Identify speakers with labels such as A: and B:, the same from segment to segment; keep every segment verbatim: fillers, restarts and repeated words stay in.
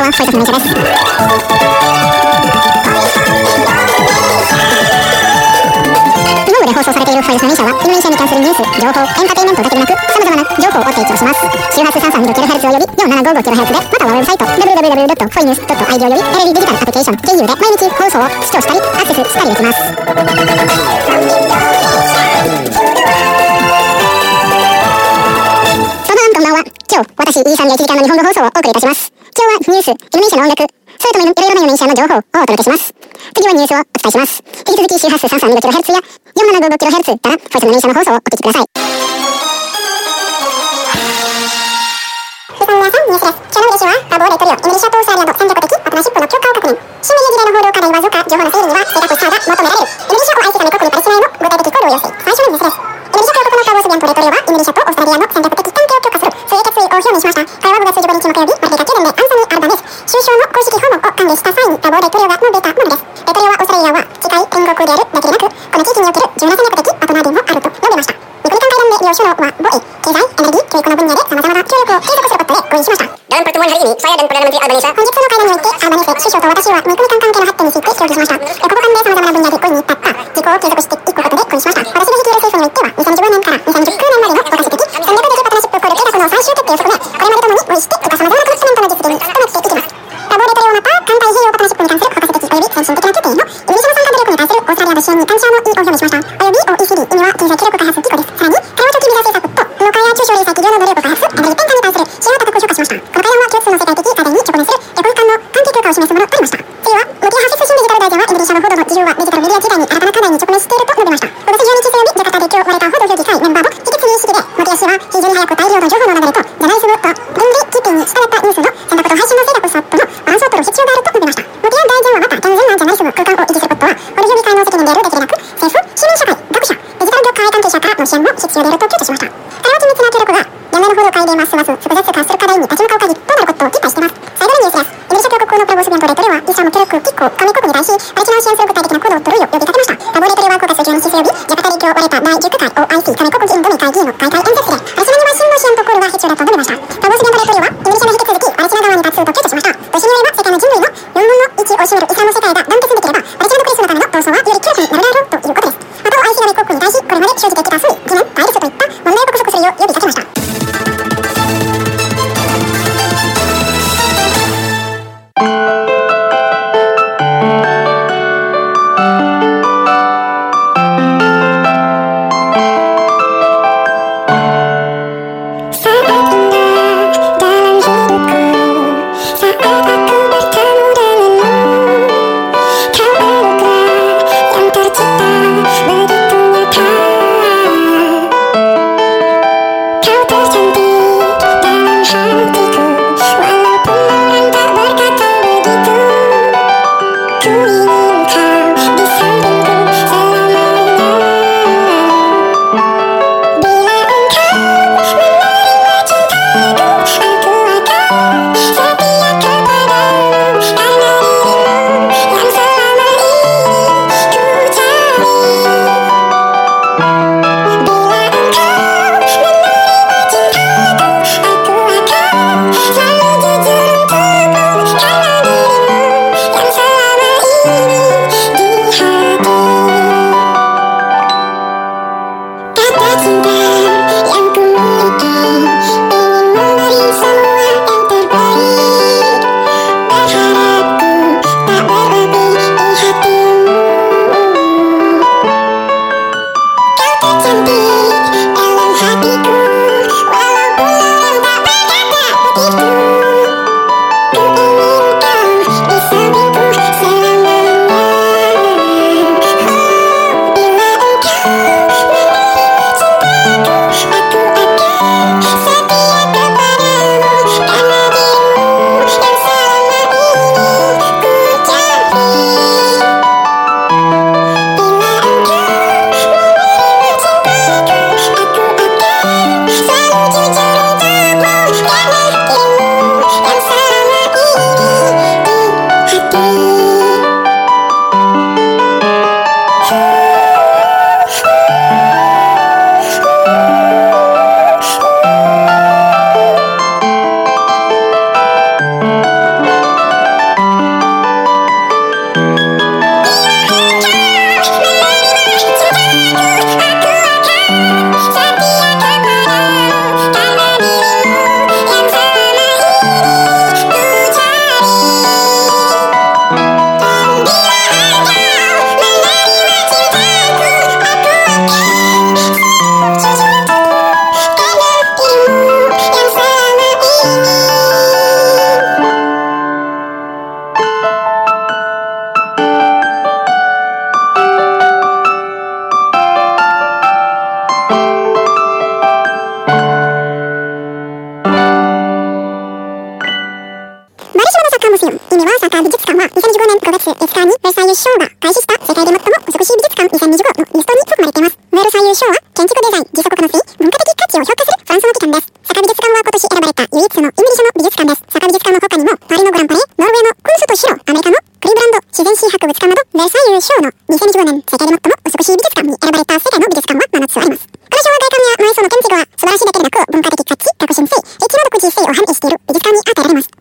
A: はファイタスの連射です。日本語で放送されているファイタスの連射はイノベーションに関するニュース、情報、エンターテインメントだけでなく様々な情報を提供します。周波数 さんさんにキロヘルツ および よんななごごキロヘルツ で、またはウェブサイト ダブリューダブリューダブリュードットフォイニュースドットアイジー より エルイーディジタルアプリケーション ケーユー で毎日放送を視聴したりアクセスしたりできます。こんばんは。今日、私、イーさんがいちじかんの日本語放送をお送りいたします。今日はニュース、イノベーションの音楽、それともいろいろなイノベーションの情報をお届けします。次はニュースをお伝えします。引き続き周波数 さんさんにキロヘルツ や よんななごごキロヘルツ からファイタスの連射の放送をお聞きください。皆さん、ニュースです。今日の嬉しは、バボーレトリオ、イミリシャトーサーリアの戦略的パートナーシップの強化を確認。新メディア時代の報道課題は増加、情報の整理には正確さが求められる。イミリシャを愛する各国にパレスチナへの具体的考慮を要請。最初のニュースです。イミリシャ共和国のカーボスビアントレトリオは、イミリシャとオーストラリアの戦略的関係を強化する水決意を表明しました。彼はごがつじゅうごにちの火曜日、アメリカ宮殿でアンソニー・アルバネス首相の公式訪問を歓迎した際にラボーレトリオが述べたものです。レトリオはオーストラリアは近い天国であるだけでなく、この地域における重要な戦略的パートナーでもあると述べました。ニコニカ会談で両首脳は防衛、経済、エネルギー、教育の分野で様々な協力を継続することで合意しました。
B: Dalam pertemuan hari ini, saya dan Perdana Menteri Albanese
A: 本日の会談において、アルバネス首相と私はニコニカ関係の発展について協議しました。ここ間で様々な分野で合意に至った事項を継続していくことで合意しました。私が率いる政府においては、にせんじゅうごねんからにせんじゅうきゅうねんまでの包括的戦略的パートナーシップ交流計画の最終決定を含め、これまでともに合意してきた様々なコミットメントの実現に努めていきます。ラボーレトリオまた、環太平洋パートナーシップに関する包括的及び先進的な決定へのイギリスの参加努力に対するオーストラリアの支援に感謝の意を表明しました。及び オーイーシーディー 意味は経済協力開発機構です。さらに、彼は長期ビザ政策と農家や中小零細企業の努力を開発、エネルギー転換に対する支援を高く評価しました。この会談は共通の世界的課題に直面する旅行間の関係強化を示すものとなりました。次は、モティハフィス新デジタル大臣はインドネシアの報道の自由はデジタルメディア時代に新たな課題に直面していると述べました。ごがつじゅうにち水曜日、ジャカタで今日割れた報道評議会メンバーの議決認識で、モティア氏は非常に早く大量の情報の流れとジャーナリズムと倫理キーピンに従ったニュースの選択と配信の制約とのバランスを取る必要があると述べました。モティア大臣はまた、健全なジャーナリズム空間を維持することは報道評議会の責任であるだけでなく、政府、市民社会、学者、デジタル業界関係者からの支援も必要であると強調しました。彼は緊密な協力が現代の報道界でますます複雑化する課題に立ち向かう会議となることを期待しています。最後のニュースです。イギリス共和国のプロボスビアントレトリオはギリシャの協力機構加盟国に対しパレスチナを支援する具体的な行動を取るよう呼びかけました。ラボーレトリオはごがつじゅうにち水曜日、ジャカタで今日割れただいじゅうきゅうかい オーアイシー 加盟国議員同盟会議員の開会演説で、パレスチナには真の支援とコールが必要だと述べました。ラボースビアントレトリオはイギリスの引き続きパレスチナ側に立つと強調しました。同時に言えば世界の人類のよんぶんのいちを占めるイスラム世界が団結できれば、パレスチナ独立のための闘争はより強固になるだろうということです。また オーアイシー 加盟国に対しこれまで生じてきた不利、疑念、対立といった問題を克服するよう呼びかけました。 バルシロナサッカームセウム、意味はサッカー美術館はにせんじゅうごねんごがついつかにベルサイユ賞が開始した世界で最も美しい美術館にせんにじゅうごのリストに含まれています。ベルサイユ賞は建築デザイン、自足の性、文化的価値を評価するフランスの機関です。サカ美術館は今年選ばれた唯一のイギリスの美術館です。サカ美術館の他にもパリのグランパレー、ノルウェーのクンストシロ、アメリカのクリーブランド自然史博物館などベルサイユ賞のにせんにじゅうごねん世界で最も美しい美術館に選ばれた世界の美術館はななつあります。この賞は外観や内装の建築は素晴らしいだけでなく文化的価値、革新性、一の独自性を反映している美術館に与えられます。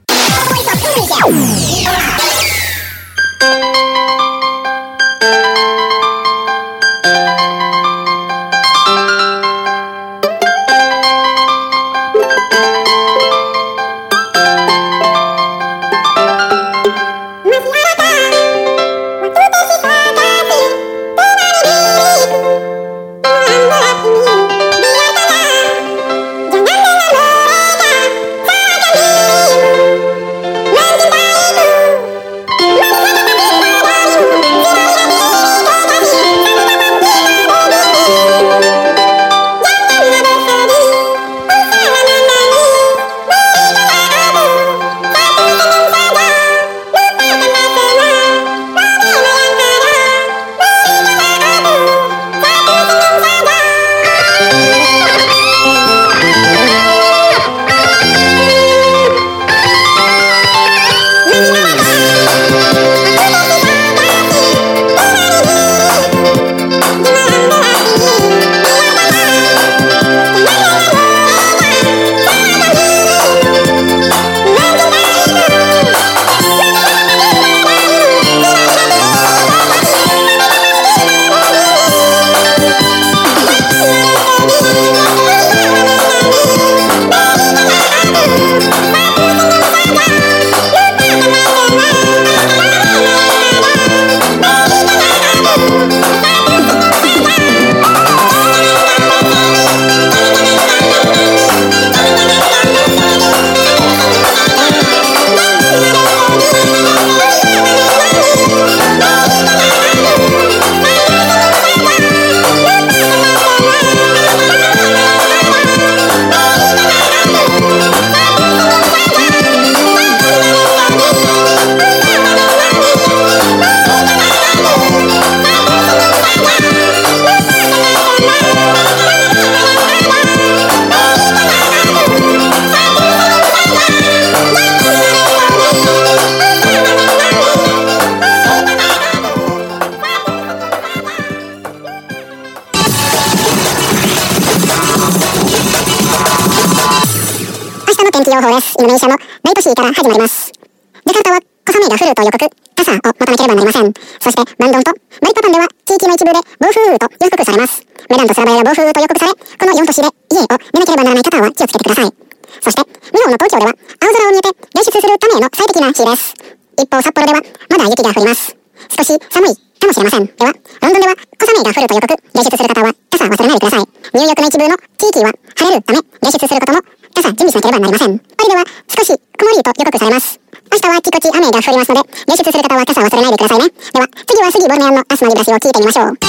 A: 天気予報です。インドネシアの大都市から始まります。ジャカルタは小雨が降ると予告、傘を持たなければなりません。そしてバンドンとバリパパンでは地域の一部で暴風雨と予測されます。メダンとスラバヤが暴風雨と予告され、このよん都市で家を出なければならない方は気をつけてください。そして日本の東京では青空を見えて外出するための最適な日です。一方札幌ではまだ雪が降ります。少し寒いかもしれません。ではロンドンでは小雨が降ると予告、外出する方は傘忘れないでください。ニューヨークの一部の地域は晴れるため外出することも傘準備しなければなりません。パリでは少し曇りと予告されます。明日はあちこち雨が降りますので外出する方は傘を忘れないでくださいね。では次は杉ボルネアンの明日の見出しを聞いてみましょう。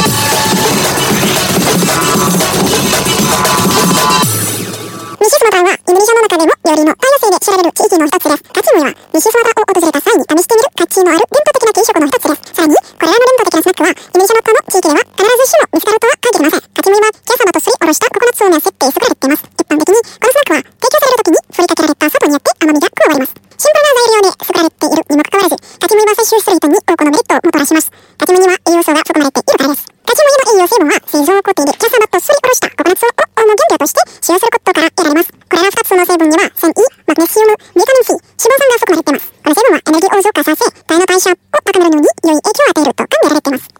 A: 西スマトラはインドネシアの中でも料理の大野生で知られる地域の一つです。カチムイは西スマトラを訪れた際に試してみる価値のある伝統的な軽食の一つです。さらにこれらの伝統的なスナックはインドネシアの他の地域では必ずしも見つかるとは限りません。カチムイはキャサバとすりおろしたココナッツを熱せて作られています。一般的にこのスナックは提供される時に振りかけられた砂糖によって甘みが加わります。シンプルな材料で作られているにもかかわらず、カチムイは摂取する人に多くのメリットをもたらします。カチムイには栄養素が含まれているからです。カチムイの栄養成分は製造工程でキャサバとすりおろしたココナッツを主原料として使用することから得られます。これらふたつの成分には繊維、マグネシウム、ビタミン C、脂肪酸が含まれています。この成分はエネルギーを増加させ、体の代謝を高めるのに良い影響を与えると考えられています。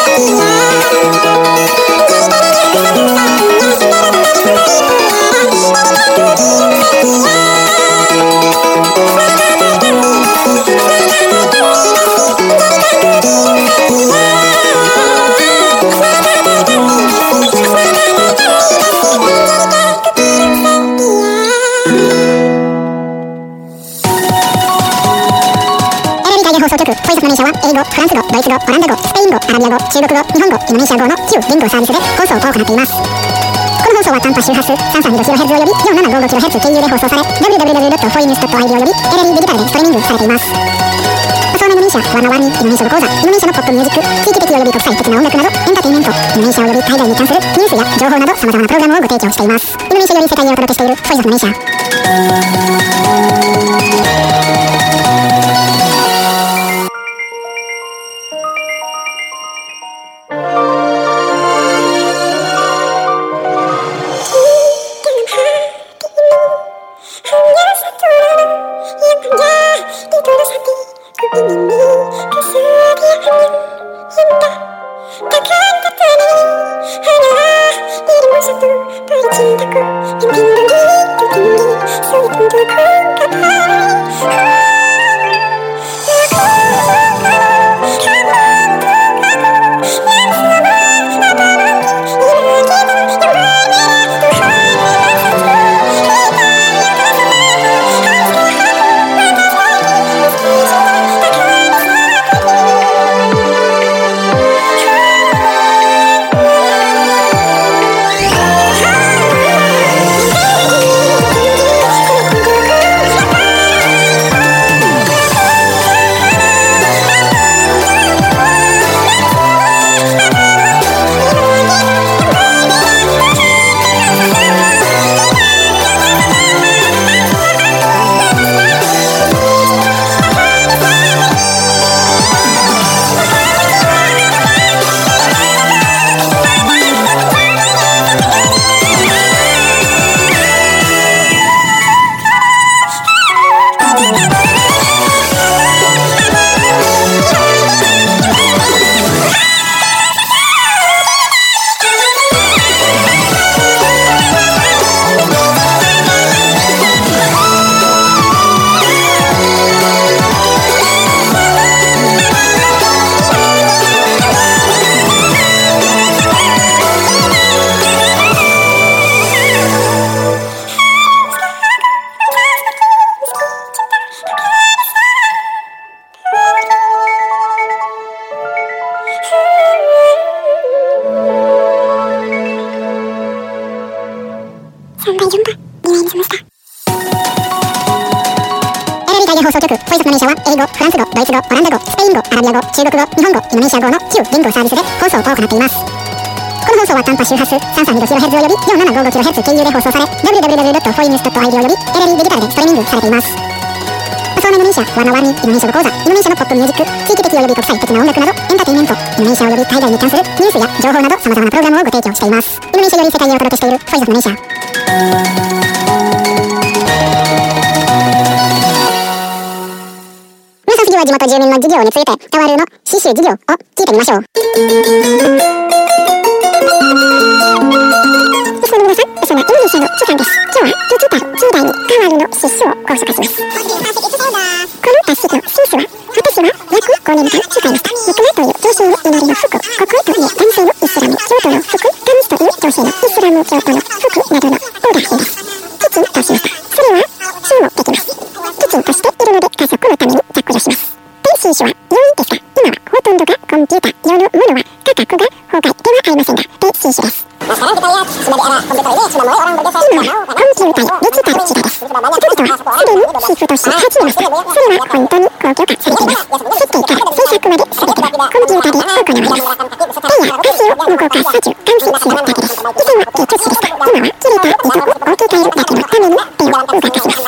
A: 放送局、ホイスマネーシャは英語、フランス語、ドイツ語、オランダ語、スペイン語、アラビア語、中国語、日本語、インドネシア語のきゅう言語サービスで放送を行っています。この放送は短波周波数 さんさんにキロヘルツ および よんななごごキロヘルツ 経由で放送され ダブリューダブリューダブリュードットフォイニュースドットアイディー およびエルエルイーデジタルでストリーミングされています。パソーナインドネシア、ワンナワンにインドネシア語講座、インドネシアのポップミュージック、地域的および国際的な音楽など、エンターテインメント、インドネシアおよび海外に関するニュースや情報など様々なプログラムをご提供しています。インドネシアより世界へお届けしているボイスオブネーシャ放送局、ボイスオブネーシャは英語、フランス語、ドイツ語、オランダ語、スペイン語、アラビア語、中国語、日本語、インドネシア語のきゅう言語サービスで放送を行っています。この放送は短波周波数 さんさんにキロヘルツ および よんななごごキロヘルツ 経由で放送され ダブリューダブリューダブリュードットフォイニュースドットアイディー および エルエルイー デジタルでストリーミングされています。パソーナインドネシア、ワンナワンにインドネシア語講座、インドネシアのポップミュージック、地域的および国際的な音楽など、エンターテインメント、インドネシアおよび海外に関するニュースや情報など様々なプログラムをご提供しています。インドネシアより世界へお届けしているボイスオブネーシャ次は地元住民の事業について、タワルーの刺繍事業を聞いてみましょう。リスナーの皆さん、そのインドネシアのチュさんです。今日は聞きたいきゅうだいにタワルーの刺繍をご紹介します。この達式のスースは、私は約ごねんかん使いました。ミクマという女性の祈りの服、ココイという男性のイスラム教徒の服、カミスという女性のイスラム教徒の服などのオーダー品です。キチンとしました。それは収もできます。キチンとしているので家族のために着用します。新種は容易ですが、今はほとんどがコンピューター用のものは価格が法外ではありませんが、低新種です。今はコンピューター、デジタル時代です。人々はすでに皮膚として始めました。それは本当に高評価されています。設計から制作まで全てはコンピューターで行われます。ペンや歌詞を無効化させる完成するだけです。以前は低著詞でした。今は切れた糸を置き換えるだけのためにペンを動かします。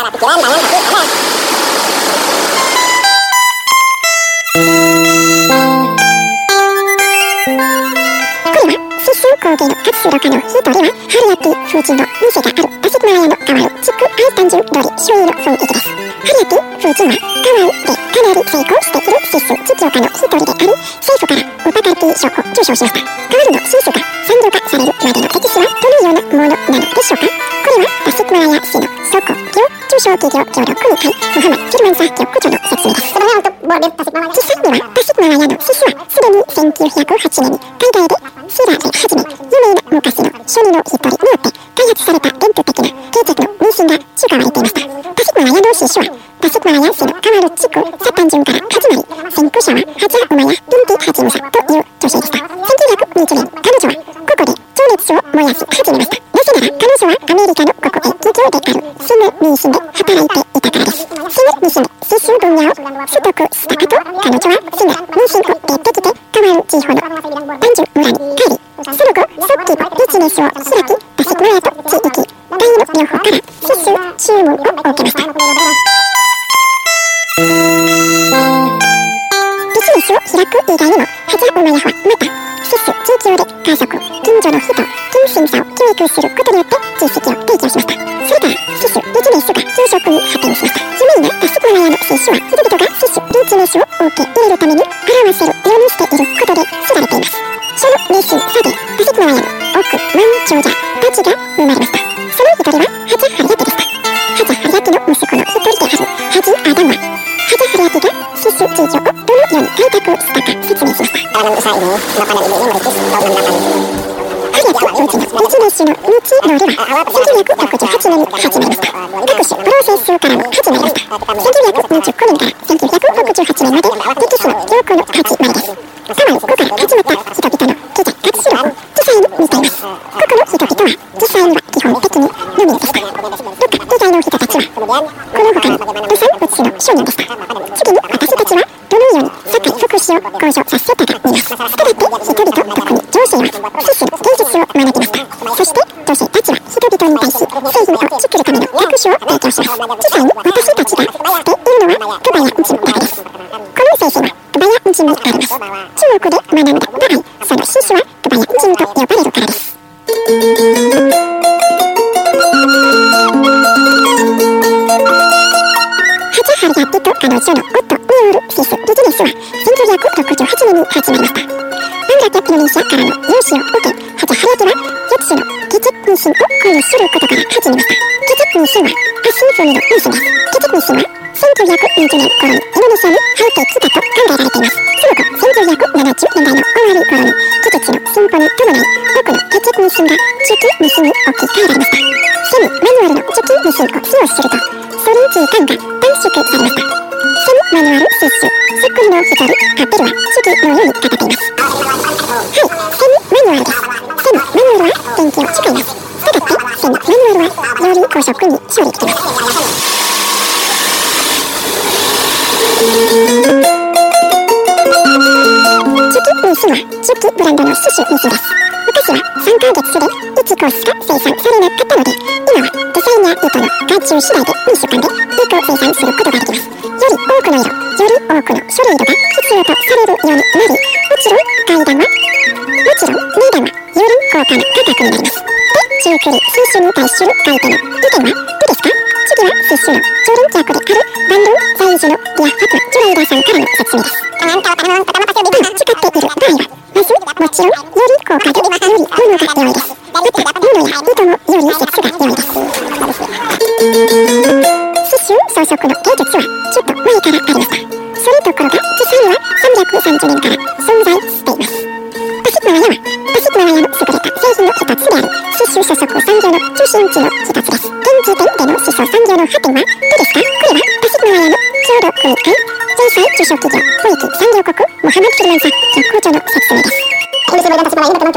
A: これは必須講義の活路家の一人は、春焼き風神の店があるダシクマラヤの川を地区愛単純通り周囲の雰囲気です。春焼き風神は川でかなり成功している必須実業家の一人であり、政府からウパカルティ賞を受賞しました。川の新種が産業化されるまでの歴史はどのようなものなのでしょうか。これはダシクマラヤ市の倉庫業中小企業協力組会ムハマド・フィルマンサー局長の説明です。実際にはダシクマラヤの種子はすでにせんきゅうひゃくはちねんに海外でシラで始め、有名な昔の書二の一人によって開発された伝統的な計画の迷信が使われていました。ダシクマラヤの新種はダシクマラヤ市の川の地区サ単純から始まり、先駆者はハジャウマヤ・ルンティ・ハジムサという女性でした。せんきゅうひゃくにじゅういちねん、彼女はここで情熱を燃やし始めました。なぜなら彼女はアメリカの国営企業であるスム・ミーシンで働いていたからです。スム・ミーシンで刺繍分野を取得した後、彼女はスム・ミーシンを出てきて川の地方の単純村に帰り、その後早期のビジネスを開き、ダシクマラヤと地域大の両方から刺繍注文を受けました。ビジネスを開く以外にも、ハジャウマヤはまた必須地域で家族、近所の人、近親者を教育することによって実績を提供しました。それから必須ビジネスが就職に発展しました。有名なダシクマラヤの新種は人々が必須ビジネスを受け入れるために払わせるようにしていることで知られています。その熱心さでダシクマラヤの奥万長者たちが生まれました。その一人はハジャハリヤキでした。ハジャハリヤキの息子の一人であるハジアダンは、ハジャハリヤキが必須地域をどのように開拓したか説明しました。ハリヤキは当時のビジネスの道のりはせんきゅうひゃくろくじゅうはちねんに始まりました。各種プロセスからも始まりました。せんきゅうひゃくにじゅうきゅうねんからせんきゅうひゃくろくじゅうはちねんまで歴史の良好の始まりです。川の5から始まった人々の記事活史を実際に見ています。ここの人々は実際には基本的に農民でした。どっか以外の人たちはこの他に土産物資の商人でした。次に私たちはどのように社会福祉を向上させたか見ます。したがって人々、特に女性は必須の芸術を学びました。そして女性たちは人々に対し製品を作るための学習を提供します。実際に私たちがしているのはクバヤンジムだけです。この製品はクバヤンジムであります。中国で学んだ場合、その新種はクバヤンジムと呼ばれるからです。ハジャハリヤキと彼女の夫による必須ビジネスはせんきゅうひゃくろくじゅうはちねんに始まりました。バングラケインドネシアからの融資を受け、ハジャハリヤキは翌種のケチェクンシンを購入することから始めました。ケチェクンシンはアシンフミのニーシンです。ケチェクンシンはせんきゅうひゃくにじゅうねん頃にインドネシアに入ってきたと考えられています。その後、せんきゅうひゃくななじゅうねんだいの終わり頃に技術の進歩に伴い、多くのケチェクンシンがチュキミシンに置き換えられました。セミマニュアルのチュキミシンを使用すると、ストリンキー間が短縮されました。セミマニュアル接種、そっくりの光、カペルはチュキのように語っています。はい、セミマニュアルです。セミマニュアルは電気を使います。したがってセミマニュアルはより高速に処理できます。チュキミシンはチュキブランドの種子ミシンです。昔はさんかげつでいちコースしか生産されなかったので、今はデザイナー糸の外注次第でにしゅうかんでいっこ生産することができます。より多くの色、より多くの種類色が必要とされるようになり、もちろん階段は、もちろん値段はより高価な価格になります。で、中距離新種に対する相手の意見はどうですか？次は接種の常連客であるバンドン在住のディア・ファクジュレイダーさんからの説明です。今使っている場合は、まず、もちろんより高価でより物が良いです。また、物や糸もより質が良いです。刺繍装飾の芸術はちょっと前からありました。そのところが実際にはさんびゃくさんじゅうねんから存在しています。ダシクマラヤはダシクマラヤの優れた製品の一つである刺繍装飾産業の中心地の一つです。現時点での刺繍産業の発展はどうですか？これはダシクマラヤの協力組会前菜中小企業貿易産業国モハマド・フィルマンサ局長の説明です。ダシクマラヤの刺繍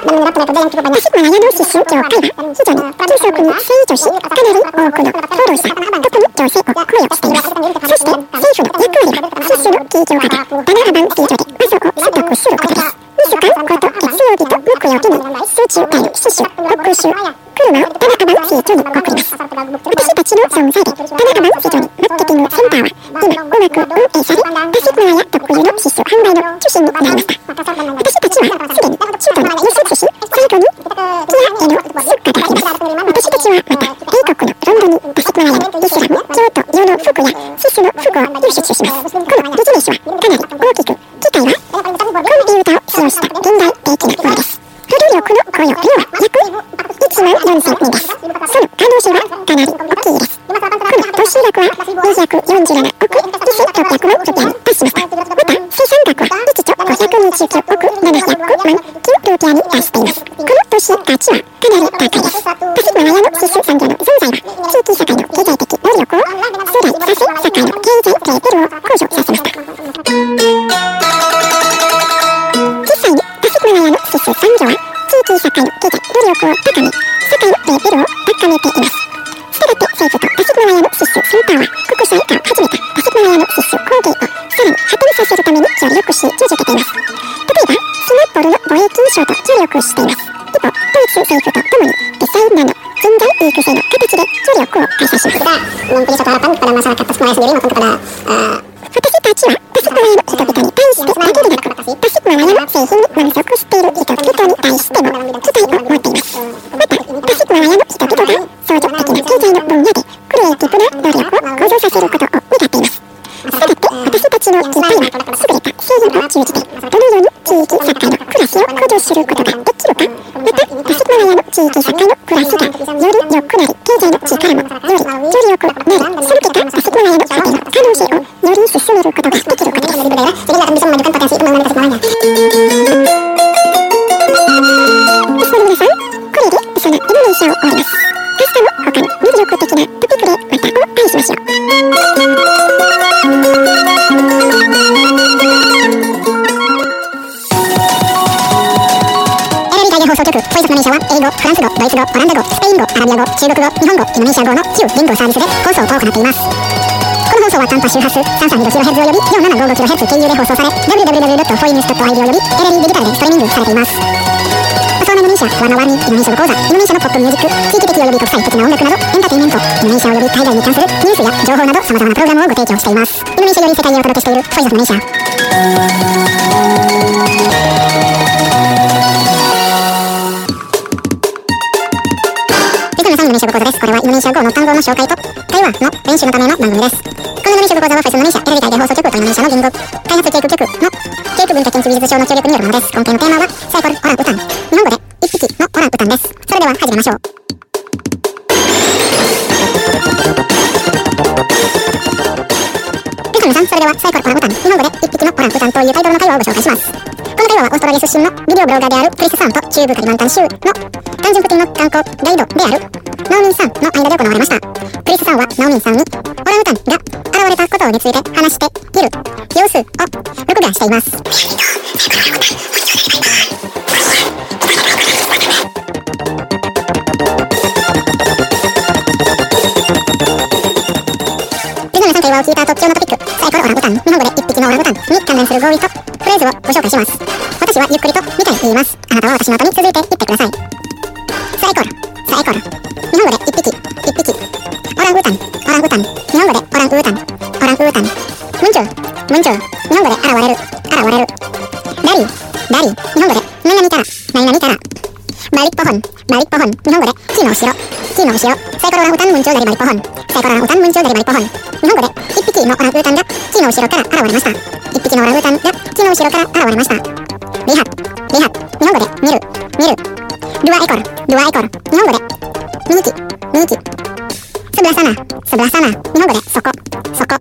A: 業界は非常に急速に成長し、かなり多くの労働者、特に女性を雇用しています。そして政府の役割は必須の企業家がダナハバン企業で場所を取得することです。にしゅうかんごと月曜日と木曜日に数中間の刺繍、特集、車をダナハバン企業に送ります。私たちの存在でダナハバン企業にマーケティングセンターは今うまく運営され、ダシクマラヤ特有の刺繍販売の中心になりました。私たちはすでに中途の輸出し、 後にキアへのスッカがあります。私たちはまた英国のロンドンにタシクマラヤのイスラム、教徒、世の服やシスの服を輸出します。このビジネスはかなり大きく、機体はコンピュータを使用した現代的なものです。労働力の雇用量は約いちまんよんせんにんです。その可能性はかなり大きいです。この投資額はにひゃくよんじゅうななおくにせんろっぴゃくまんルピアに達しました。また生産額はいちちょごひゃくにじゅうきゅうおくななひゃくまんキロルピアに達しています。この投資価値はかなり高いです。パシフィマラヤの必須産業の存在は地域社会の経済的能力を壮大させ、社会の経済レベルを向上させました。実際にパシフィマラヤの必須産業は地域社会の経済能力を高め、社会のレベルを高めています。したがって政府とパシフィマラヤの必須センターは国際化を始めたパシフィマラヤの必須工芸をさらに発展させるために協力し続けています。例えばスマッポルの貿易商と協力しています。一方、ドイツ政府とともにデザイナーの人材育成の形で協力を開催します。私たちはパシフィマラヤの人々に対してだけでなく、パシフィマラヤの製品に満足している人々に対しても期待を持っています。また、パシフィマラヤの人々が創造的な経済の分野でクリエイティブな能力を向上させることを願っています。したがって私たちの期待は優れた製品を通じてどのように地域社会の暮らしを向上することができるか、またパシフィマラヤの地域社会の暮らしがより良くなり、経済の力もよりより良くなり、その結果パシフィマラヤの発展の可能性をより進めることができることです。それでは始めましょう。皆さん、これでそのイルミネーションを終わります。明日も他の魅力的なトピックでまたお会いしましょう。放送局ボイスマネーシャは英語、フランス語、ドイツ語、オランダ語、スペイン語、アラビア語、中国語、日本語、インドネシア語のきゅう言語サービスで放送を行っています。この放送は短波周波数 さんさんに キロヘルツ および よんななごご キロヘルツ 経由で放送され ダブリューダブリューダブリュードット フォーイニュースドットアイディー およびエルエルイーデジタルでストリーミングされています。パソーナインドネシア、ワナワニ、インドネシア語講座、インドネシアのポップミュージック、地域的および国際的な音楽などエンターテインメント、インドネシアおよび海外に関するニュースや情報など様々なプログラムをご提供しています。インドネシアより世界にお届けしているボイスオブマネーシャ。インドネシア語講座です。これはインドネシア語の単語の紹介と会話の練習のための番組です。このインドネシア語講座はフェスインドネシア エルビー タイで放送局とインドネシアの言語開発教育局の教育文化研究技術省の協力によるものです。今回のテーマはサイコルオランウータン、日本語で一匹のオランウータンです。それでは始めましょう。皆さん、それではサイコルオランウータン、日本語で一匹のオランウータンというタイトルの会話をご紹介します。この会話はオーストラリア出身のビデオブロガーであるクリスさんと中部カリマンタン州の単純付近の観光ガイドであるナオミンさんの間で行われました。クリスさんはナオミンさんにオランウータンが現れたことについて話している様子を録画しています。皆さん、会話を聞いた後、今日のトピック、サイコルオランウータン、日本語で一匹のオランウータンに関連する語彙とフレーズをご紹介します。私はゆっくりとみたいに言います。あなたは私の後に続いて言ってください。サイコル、サイコル、日本語で一匹、一匹。オランウータン、オランウータン、日本語でオランウータン、オランウータン。ムンチュー、ムンチュー、日本語で現れる、現れる。ダリー、ダリー、日本語で何々から、何々から。バリッポホン、バリッポホン、日本語で木の後ろ、木の後ろ。サイコルオランウータンムンチューダリバリポホン、サイコルオランウータンムンチューダリバリポホン。日本語で一匹のオランウータンが木の後ろから現れました。一匹のオランウータンが木の後ろから現れました。リハ、リハ、日本語で見る、見る。ドゥアエコル、ドゥアエコル、日本語でミーキ、ミーキ。スブラサナ、スブラサナ、日本語でそこ、そこ。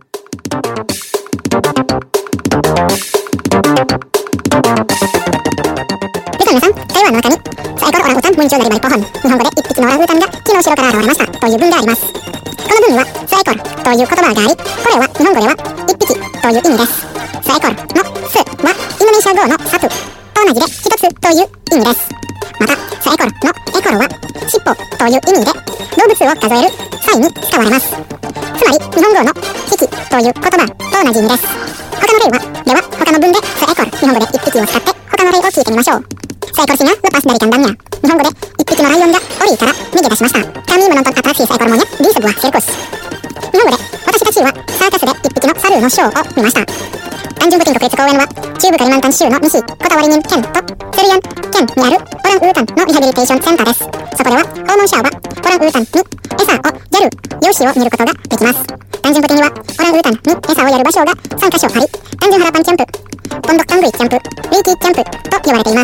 A: 皆さん、会話の中にサイコルオランウータンムンチューダリバリポホン、日本語で一匹のオランウータンが木の後ろから現れましたという文があります。この文にはサイコルという言葉があり、これは日本語では一匹という意味です。サイコルのスはインドネシア語のサトゥと同じで一つという意味です。またサイコルのエコロは尻尾という意味で動物を数える際に使われます。つまり日本語の匹という言葉と同じ意味です。他の例は、では他の文でサイコル、日本語で一匹を使って他の例を聞いてみましょう。サイコルシニャ、レパスダリカンダミャ。日本語で一匹のライオンが檻から逃げ出しました。カミームノントンアタラシーサイコルモニャ、リースブワセルコス。日本語で私たちはサーカスで一匹のサルーのショーを見ました。単純武金国立公園は中部カリマンタン州の西コタワリニン県とセルヤン県県にあるオランウータンのリハビリテーションセンターです。そこでは訪問者はオランウータンに餌をやる用紙を見ることができます。単純的にはオランウータンに餌をやる場所がさんかしょあり、単純腹パンキャンプ、ポンドッカングイキャンプ、ウィーキーキャンプと呼ばれています。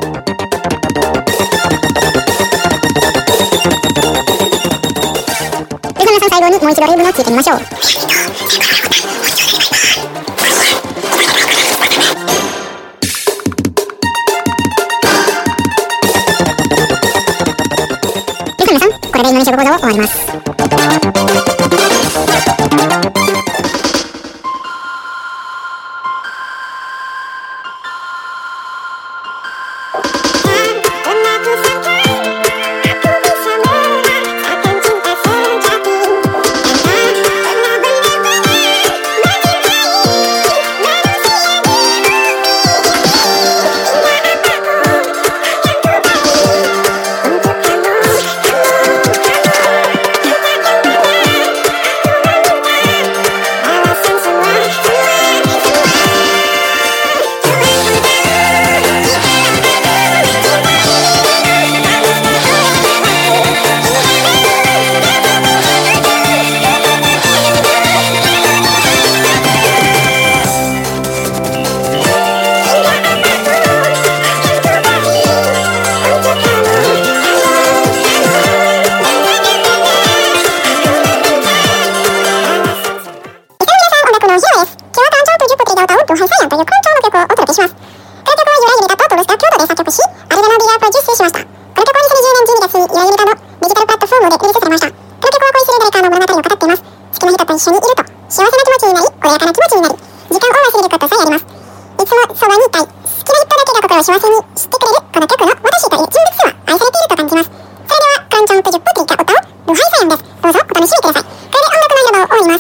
A: では皆さん、最後にもう一度英文を聞いてみましょう。皆さん、これでインドネシア語講座を終わります。一緒にいると幸せな気持ちになり、穏やかな気持ちになり、時間を忘れることさえあります。いつもそばにいたい、好きな人だけが心を幸せにしてくれるこの曲の私という人物は愛されていると感じます。それではカンチョンプジュップティカ歌をルハイサヤンです。どうぞお楽しみください。これで音楽の広場を終わります。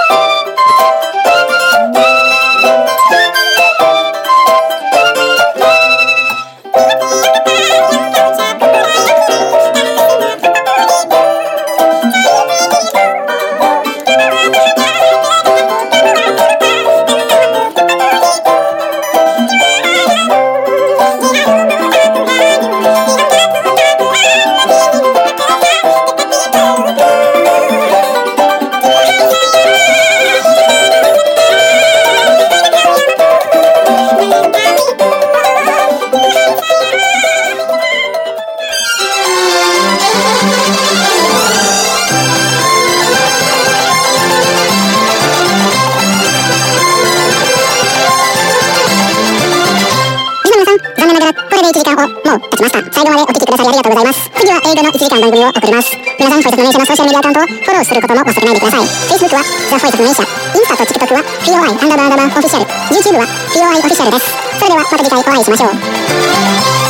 A: いちじかんをもう経ちました。最後までお聞きくださりありがとうございます。次は英語のいちじかん番組を送ります。皆さん、フォイサスの名社のソーシャルメディアアカウントをフォローすることも忘れないでください。Facebook はザ・フォイサスの名社、インスタと TikTok は フィーオーアイ アンダーバーアンダーバーオフィシャル、YouTube は フィーオーアイ オフィシャルです。それではまた次回お会いしましょう。